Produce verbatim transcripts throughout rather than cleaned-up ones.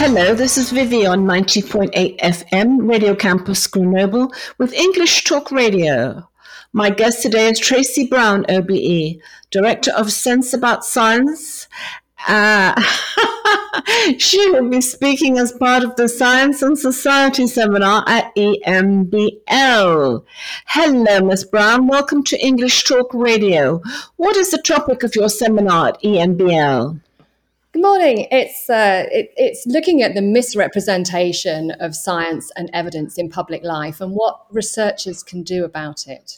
Hello, this is Vivi on ninety point eight F M, Radio Campus Grenoble, with English Talk Radio. My guest today is Tracy Brown, O B E, Director of Sense About Science. Uh, she will be speaking as part of the Science and Society Seminar at E M B L. Hello, Miz Brown. Welcome to English Talk Radio. What is the topic of your seminar at E M B L? Good morning. It's uh, it, it's looking at the misrepresentation of science and evidence in public life and what researchers can do about it.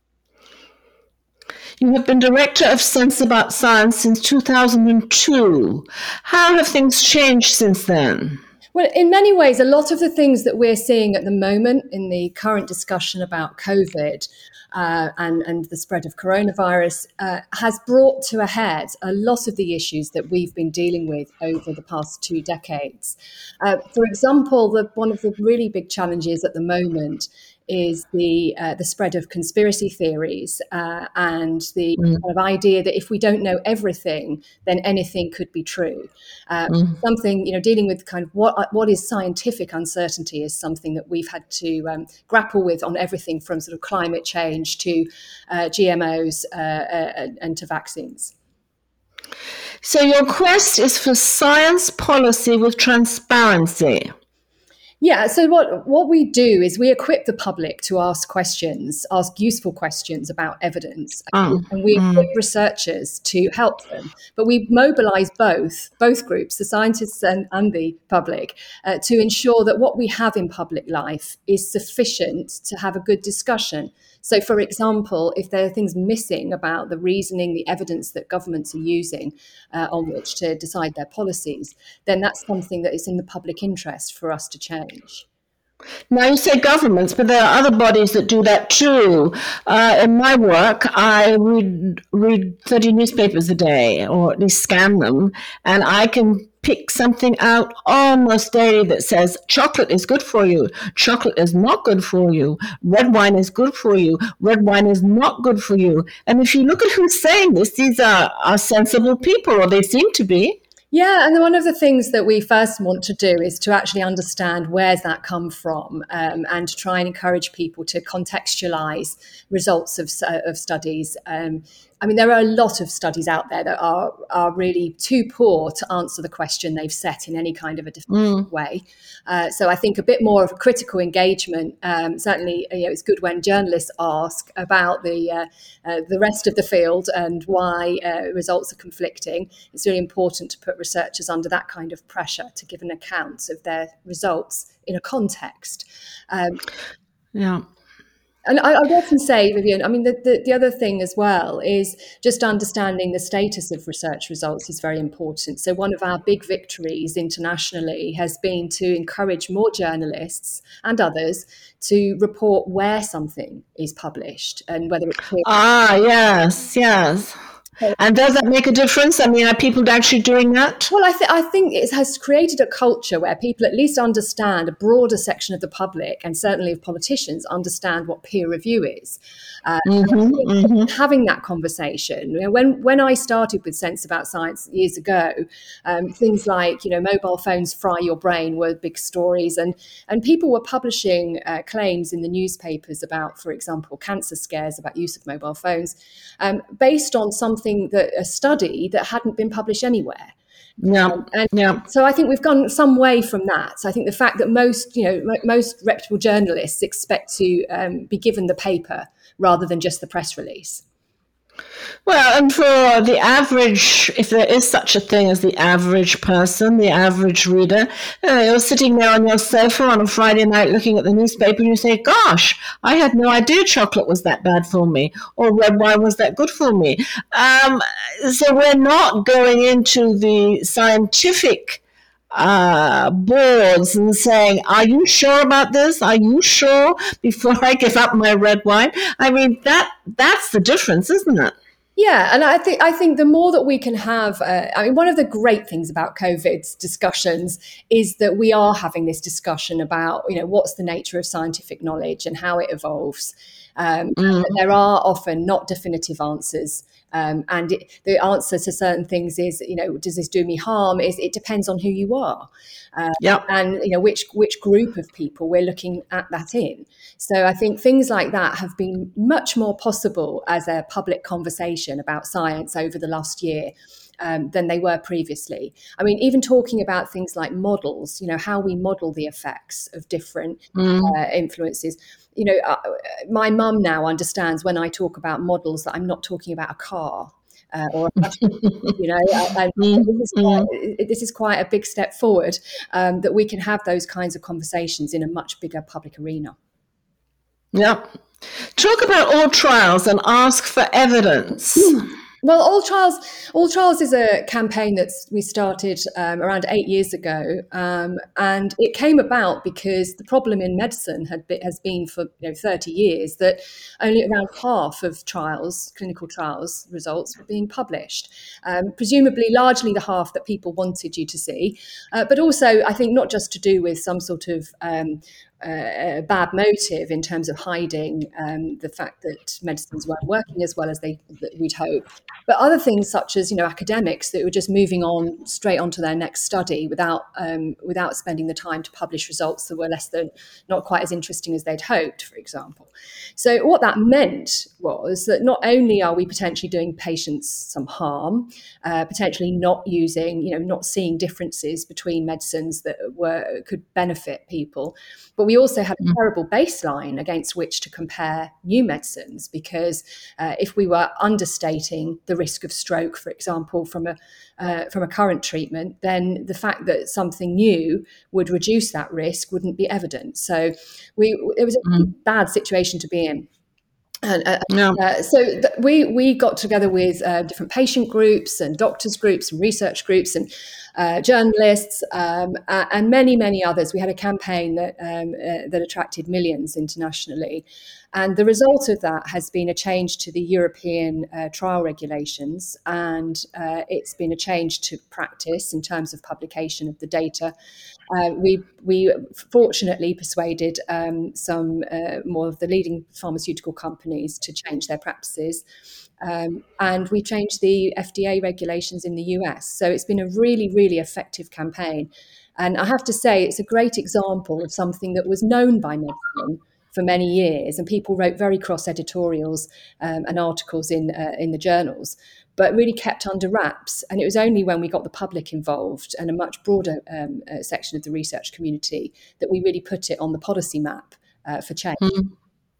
You have been Director of Sense About Science since two thousand two. How have things changed since then? Well, in many ways, a lot of the things that we're seeing at the moment in the current discussion about COVID uh, and, and the spread of coronavirus uh, has brought to a head a lot of the issues that we've been dealing with over the past two decades. Uh, for example, the, one of the really big challenges at the moment is the uh, the spread of conspiracy theories uh, and the mm. kind of idea that if we don't know everything, then anything could be true. Uh, mm. Something, you know, dealing with kind of what what is scientific uncertainty is something that we've had to um, grapple with on everything from sort of climate change to uh, G M Os uh, uh, and to vaccines. So your quest is for science policy with transparency. Yeah, so what, what we do is we equip the public to ask questions, ask useful questions about evidence, Oh, and we mm. equip researchers to help them. But we mobilise both, both groups, the scientists and, and the public, uh, to ensure that what we have in public life is sufficient to have a good discussion. So, for example, if there are things missing about the reasoning, the evidence that governments are using uh, on which to decide their policies, then that's something that is in the public interest for us to change. Now, you say governments, but there are other bodies that do that too. Uh, in my work, I read, read thirty newspapers a day, or at least scan them, and I can pick something out almost daily that says chocolate is good for you, chocolate is not good for you, red wine is good for you, red wine is not good for you. And if you look at who's saying this, these are, are sensible people, or they seem to be. Yeah, and one of the things that we first want to do is to actually understand where's that come from um, and to try and encourage people to contextualize results of, uh, of studies. Um, I mean, there are a lot of studies out there that are are really too poor to answer the question they've set in any kind of a different mm. way. Uh, so I think a bit more of a critical engagement. Um, certainly, you know, it's good when journalists ask about the uh, uh, the rest of the field and why uh, results are conflicting. It's really important to put researchers under that kind of pressure to give an account of their results in a context. Um, yeah. And I, I often say, Vivian, I mean, the, the, the other thing as well is just understanding the status of research results is very important. So one of our big victories internationally has been to encourage more journalists and others to report where something is published and whether it's... Ah, yes, yes. And does that make a difference? I mean, are people actually doing that? Well, I, th- I think it has created a culture where people at least understand, a broader section of the public and certainly of politicians understand what peer review is. Uh, mm-hmm, mm-hmm. Having that conversation. You know, when when I started with Sense About Science years ago, um, things like, you know, mobile phones fry your brain were big stories, and and people were publishing uh, claims in the newspapers about, for example, cancer scares about use of mobile phones, um, based on something that a study that hadn't been published anywhere. Yeah, um, and yeah. So I think we've gone some way from that. So I think the fact that most, you know, most reputable journalists expect to um, be given the paper rather than just the press release. Well, and for the average, if there is such a thing as the average person, the average reader, you know, you're sitting there on your sofa on a Friday night looking at the newspaper and you say, gosh, I had no idea chocolate was that bad for me, or red wine was that good for me. Um, so we're not going into the scientific uh, boards and saying, are you sure about this? Are you sure before I give up my red wine? I mean, that that's the difference, isn't it? Yeah, and I think I think the more that we can have, uh, I mean, one of the great things about COVID's discussions is that we are having this discussion about, you know, what's the nature of scientific knowledge and how it evolves. Um, mm. There are often not definitive answers. Um, and it, the answer to certain things is, you know, does this do me harm? Is it depends on who you are, uh, yep. and you know which which group of people we're looking at that in. So I think things like that have been much more possible as a public conversation about science over the last year. Um, than they were previously. I mean, even talking about things like models, you know, how we model the effects of different mm. uh, influences. You know, uh, my mum now understands when I talk about models that I'm not talking about a car uh, or a you know, and mm. this, is quite, this is quite a big step forward, um, that we can have those kinds of conversations in a much bigger public arena. Yeah. Talk about all trials and ask for evidence. Mm. Well, All Trials, All Trials is a campaign that we started um, around eight years ago, um, and it came about because the problem in medicine had been, has been for you know, thirty years that only around half of trials, clinical trials results, were being published. Um, presumably, largely the half that people wanted you to see, uh, but also I think not just to do with some sort of um, Uh, a bad motive in terms of hiding um, the fact that medicines weren't working as well as they that we'd hoped, but other things such as you know academics that were just moving on straight onto their next study without um, without spending the time to publish results that were less than not quite as interesting as they'd hoped, for example. So what that meant was that not only are we potentially doing patients some harm, uh, potentially not using you know not seeing differences between medicines that were could benefit people, but we also had a terrible baseline against which to compare new medicines, because uh, if we were understating the risk of stroke, for example, from a uh, from a current treatment, then the fact that something new would reduce that risk wouldn't be evident. So we it was a mm. bad situation to be in. And uh, yeah. uh, so th- we we got together with uh, different patient groups and doctors groups and research groups and uh, journalists um, uh, and many many others. We had a campaign that um, uh, that attracted millions internationally, and the result of that has been a change to the European uh, trial regulations, and uh, it's been a change to practice in terms of publication of the data. Uh, we we fortunately persuaded um, some uh, more of the leading pharmaceutical companies to change their practices, um, and we changed the F D A regulations in the U S. So it's been a really, really effective campaign, and I have to say it's a great example of something that was known by medicine for many years, and people wrote very cross editorials um, and articles in uh, in the journals, but really kept under wraps. And it was only when we got the public involved and a much broader um, uh, section of the research community that we really put it on the policy map uh, for change. Mm.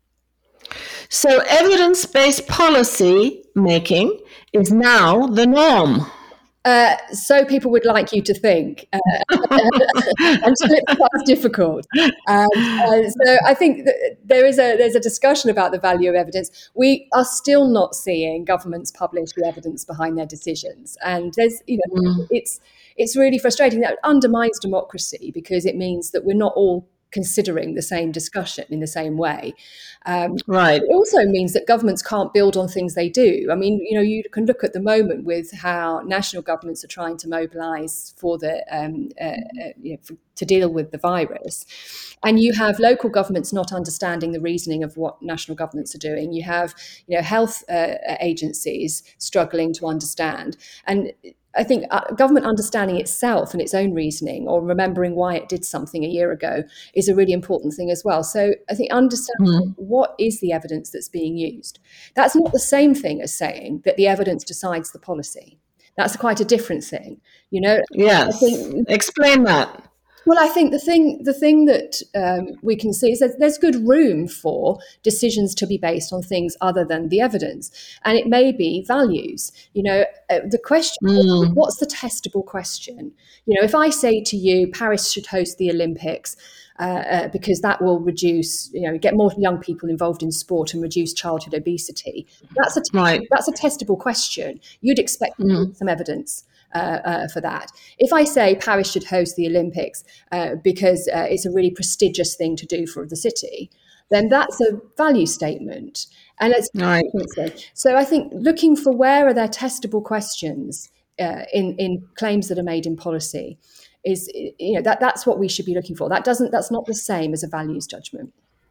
So evidence-based policy making is now the norm. Uh, so people would like you to think, uh, until it becomes difficult. Um, uh, so I think that there is a there's a discussion about the value of evidence. We are still not seeing governments publish the evidence behind their decisions, and there's you know mm. it's it's really frustrating. That undermines democracy, because it means that we're not all considering the same discussion in the same way. Um, right. It also means that governments can't build on things they do. I mean, you know, you can look at the moment with how national governments are trying to mobilise for the um, uh, uh, you know, for, to deal with the virus, and you have local governments not understanding the reasoning of what national governments are doing. You have, you know, health uh, agencies struggling to understand, and I think uh, government understanding itself and its own reasoning, or remembering why it did something a year ago, is a really important thing as well. So I think understanding mm. what is the evidence that's being used. That's not the same thing as saying that the evidence decides the policy. That's quite a different thing, you know. Yes. I think, explain that. Well, I think the thing the thing that um, we can see is that there's good room for decisions to be based on things other than the evidence. And it may be values. You know, uh, the question, mm. what's the testable question? You know, if I say to you, Paris should host the Olympics, Uh, uh, because that will reduce, you know, get more young people involved in sport and reduce childhood obesity. That's a t- right. that's a testable question. You'd expect mm. some evidence uh, uh, for that. If I say Paris should host the Olympics uh, because uh, it's a really prestigious thing to do for the city, then that's a value statement. And it's right. So I think looking for where are there testable questions uh, in in claims that are made in policy is, you know, that that's what we should be looking for. That doesn't that's not the same as a values judgment.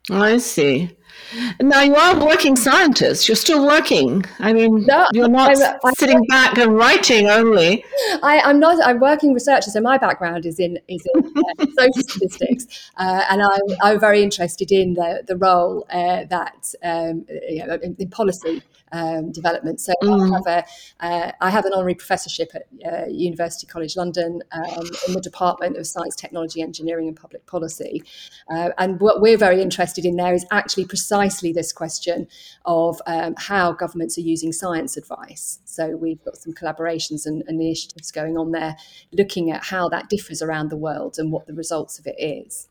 I see. Now you are a working scientist. You're still working. I mean, No, you're not I'm, I'm, sitting back and writing only. I, I'm not. I'm working researcher, so my background is in is in uh, social statistics, uh, and I, I'm very interested in the the role uh, that um, you know, in, in policy um, development. So Mm. I have a uh, I have an honorary professorship at uh, University College London um, in the Department of Science, Technology, Engineering, and Public Policy, uh, and what we're very interested in there is actually precisely this question of um, how governments are using science advice. So we've got some collaborations and, and initiatives going on there, looking at how that differs around the world and what the results of it is.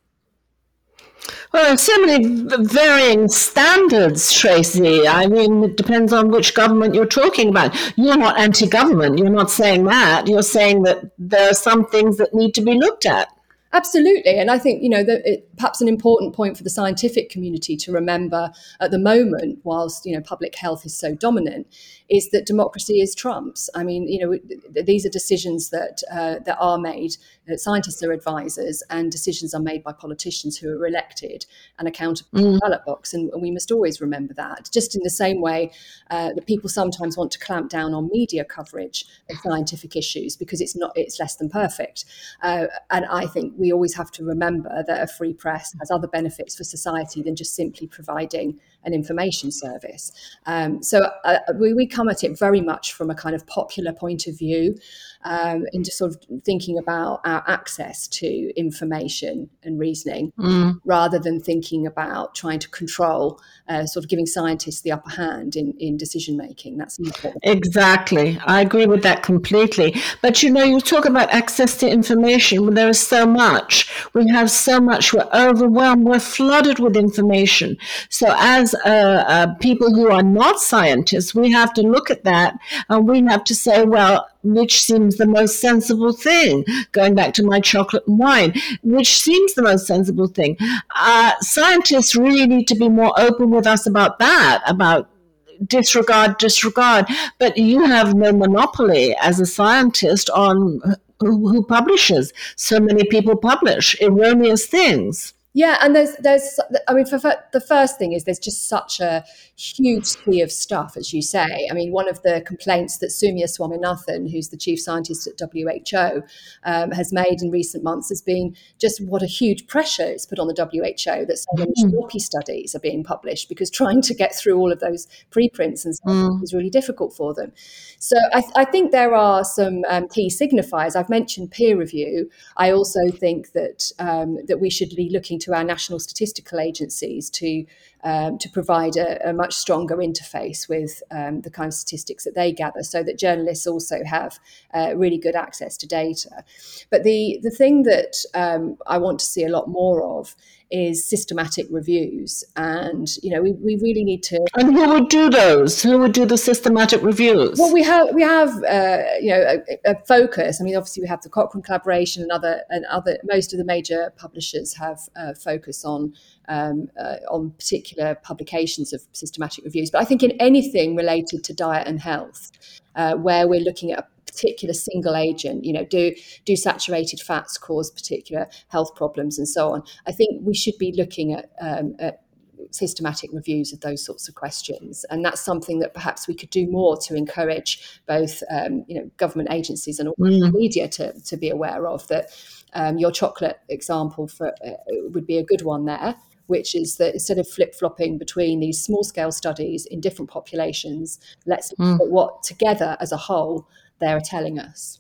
Well, there's so many varying standards, Tracy. I mean, it depends on which government you're talking about. You're not anti-government. You're not saying that. You're saying that there are some things that need to be looked at. Absolutely. And I think, you know, that it, perhaps an important point for the scientific community to remember at the moment, whilst, you know, public health is so dominant, is that democracy is trumps. I mean, you know, these are decisions that uh, that are made, that scientists are advisors, and decisions are made by politicians who are elected and accountable to the ballot box. And, and we must always remember that. Just in the same way uh, that people sometimes want to clamp down on media coverage of scientific issues because it's not, it's less than perfect. Uh, and I think we always have to remember that a free press has other benefits for society than just simply providing an information service. Um, so uh, we, we come at it very much from a kind of popular point of view, um, into sort of thinking about our access to information and reasoning, mm. rather than thinking about trying to control, uh, sort of giving scientists the upper hand in, in decision making. That's important. Exactly. I agree with that completely. But, you know, you talk about access to information. There is so much. We have so much. We're overwhelmed. We're flooded with information. So as uh, uh, people who are not scientists, we have to look at that and we have to say, well, which seems the most sensible thing? Going back to my chocolate and wine, which seems the most sensible thing? Uh, scientists really need to be more open with us about that, about disregard, disregard. But you have no monopoly as a scientist on who, who publishes. So many people publish erroneous things. Yeah, and there's, there's, I mean, for, for the first thing is there's just such a huge sea of stuff, as you say. I mean, one of the complaints that Soumya Swaminathan, who's the chief scientist at W H O, um, has made in recent months has been just what a huge pressure it's put on the W H O that so many sloppy studies are being published, because trying to get through all of those preprints and stuff mm. is really difficult for them. So I, th- I think there are some um, key signifiers. I've mentioned peer review. I also think that um, that we should be looking to to our national statistical agencies to um, to provide a, a much stronger interface with um, the kind of statistics that they gather, so that journalists also have uh, really good access to data. But the the thing that um, I want to see a lot more of is systematic reviews, and you know we, we really need to. And who would do those? Who would do the systematic reviews? Well, we have we have uh, you know a, a focus. I mean, obviously we have the Cochrane collaboration, and other and other. Most of the major publishers have uh, focus on um, uh, on particular publications of systematic reviews. But I think in anything related to diet and health, uh, where we're looking at a particular single agent, you know, do do saturated fats cause particular health problems and so on, I think we should be looking at, um, at systematic reviews of those sorts of questions, and that's something that perhaps we could do more to encourage both, um, you know, government agencies and mm. media to to be aware of. That um, your chocolate example for uh, would be a good one there, which is that instead of flip-flopping between these small-scale studies in different populations, let's look mm. at what together as a whole they're telling us.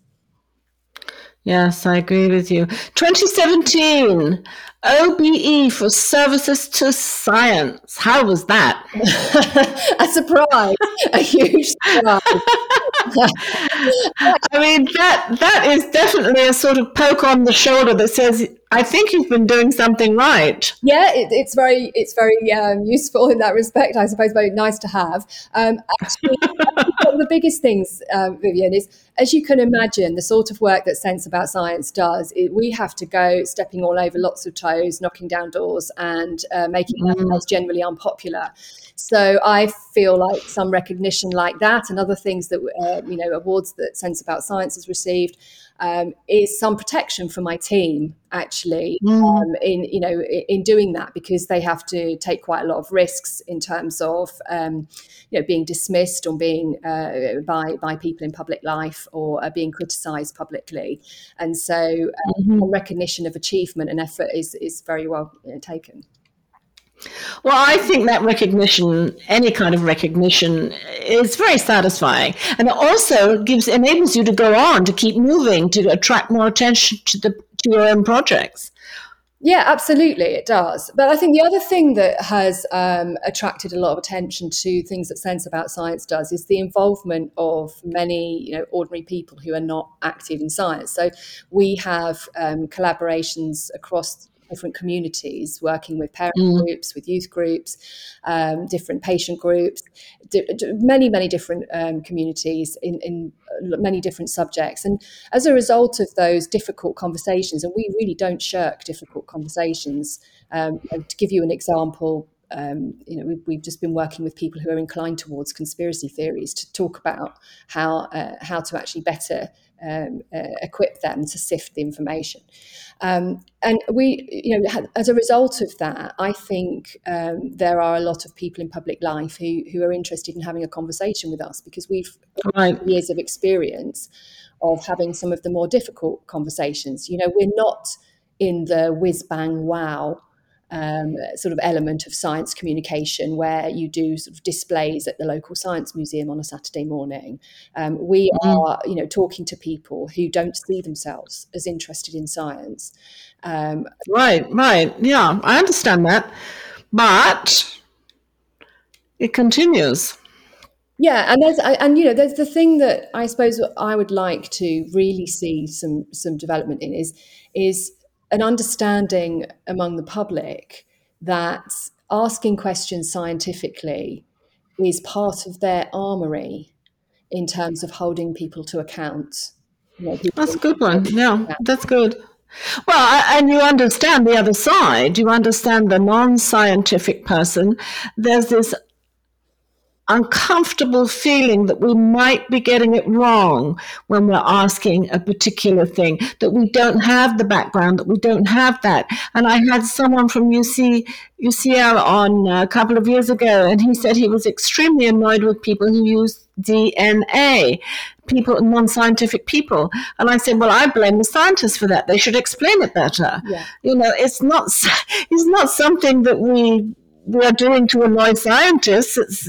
Yes, I agree with you. twenty seventeen, O B E for Services to Science. How was that? A surprise, a huge surprise. I mean, that that is definitely a sort of poke on the shoulder that says, I think you've been doing something right. Yeah, it, it's very it's very um, useful in that respect, I suppose, very nice to have. Um, actually, one of the biggest things, um, Vivienne, is, as you can imagine, the sort of work that Sense About Science does, it, we have to go stepping all over lots of toes, knocking down doors, and uh, making mm. ourselves generally unpopular. So I feel like some recognition like that and other things that, uh, you know, awards that Sense About Science has received, um, is some protection for my team, actually, Mm. um, in you know in, in doing that, because they have to take quite a lot of risks in terms of um, you know being dismissed or being uh, by by people in public life, or uh, being criticised publicly, and so uh, Mm-hmm. recognition of achievement and effort is is very well you know, taken. Well, I think that recognition, any kind of recognition, is very satisfying, and it also gives enables you to go on, to keep moving, to attract more attention to the to your own projects. Yeah, absolutely, it does. But I think the other thing that has um, attracted a lot of attention to things that Sense About Science does is the involvement of many, you know, ordinary people who are not active in science. So we have um, collaborations across different communities, working with parent Mm. groups, with youth groups, um, different patient groups, di- di- many, many different um, communities in, in many different subjects. And as a result of those difficult conversations, and we really don't shirk difficult conversations. Um, to give you an example, um, you know, we've, we've just been working with people who are inclined towards conspiracy theories to talk about how uh, how to actually better um, uh, equip them to sift the information. Um, and we, you know, as a result of that, I think um, there are a lot of people in public life who who are interested in having a conversation with us, because we've got Right. years of experience of having some of the more difficult conversations. You know, we're not in the whiz bang wow um, sort of element of science communication where you do sort of displays at the local science museum on a Saturday morning. Um, we Mm. are, you know, talking to people who don't see themselves as interested in science. Um, Right. Right. Yeah, I understand that, but it continues. Yeah, and there's and you know there's the thing that I suppose I would like to really see some some development in is is an understanding among the public that asking questions scientifically is part of their armory in terms of holding people to account. You know, That's a people, good one. Yeah, that's good. Well, I- and you understand the other side. You understand the non-scientific person. There's this uncomfortable feeling that we might be getting it wrong when we're asking a particular thing, that we don't have the background, that we don't have that. And I had someone from U C, U C L on a couple of years ago, and he said he was extremely annoyed with people who use D N A, people, non-scientific people. And I said, well, I blame the scientists for that. They should explain it better. Yeah. You know, it's not, it's not something that we, we are doing to annoy scientists. It's,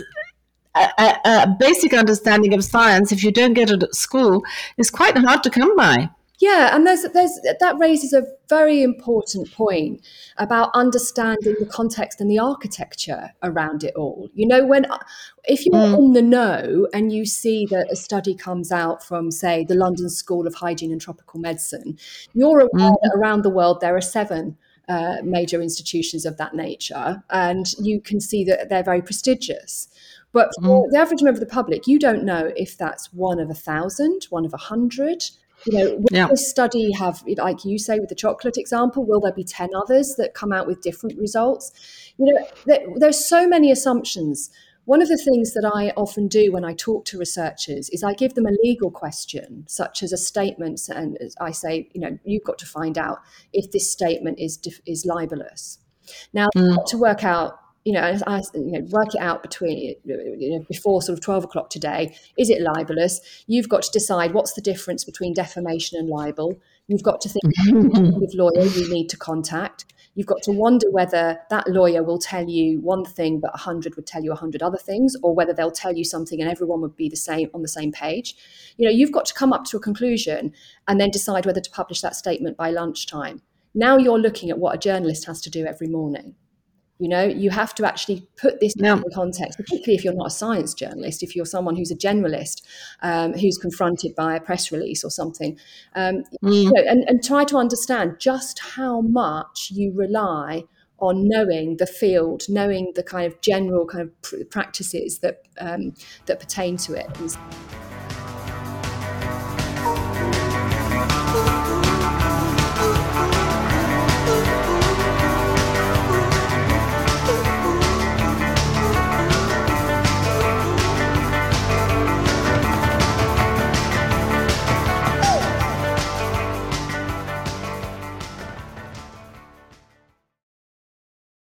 a, a basic understanding of science, if you don't get it at school, is quite hard to come by. Yeah, and there's there's that raises a very important point about understanding the context and the architecture around it all. You know, when if you're mm. in the know and you see that a study comes out from, say, the London School of Hygiene and Tropical Medicine, you're aware mm. that around the world there are seven uh, major institutions of that nature, and you can see that they're very prestigious. But for mm. the average member of the public, you don't know if that's one of a thousand, one of a hundred. You know, will yeah. this study have, like you say with the chocolate example, will there be ten others that come out with different results? You know, there, there's so many assumptions. One of the things that I often do when I talk to researchers is I give them a legal question, such as a statement, and I say, you know, you've got to find out if this statement is is libelous. Now, mm. I've got to work out, you know, I, you know, work it out between, you know, before sort of twelve o'clock today. Is it libelous? You've got to decide what's the difference between defamation and libel. You've got to think what kind of lawyer you need to contact. You've got to wonder whether that lawyer will tell you one thing, but a hundred would tell you a hundred other things, or whether they'll tell you something and everyone would be the same on the same page. You know, you've got to come up to a conclusion and then decide whether to publish that statement by lunchtime. Now you're looking at what a journalist has to do every morning. You know, you have to actually put this yeah. in context, particularly if you're not a science journalist, if you're someone who's a generalist, um, who's confronted by a press release or something, um, mm. you know, and, and try to understand just how much you rely on knowing the field, knowing the kind of general kind of pr- practices that um, that pertain to it. And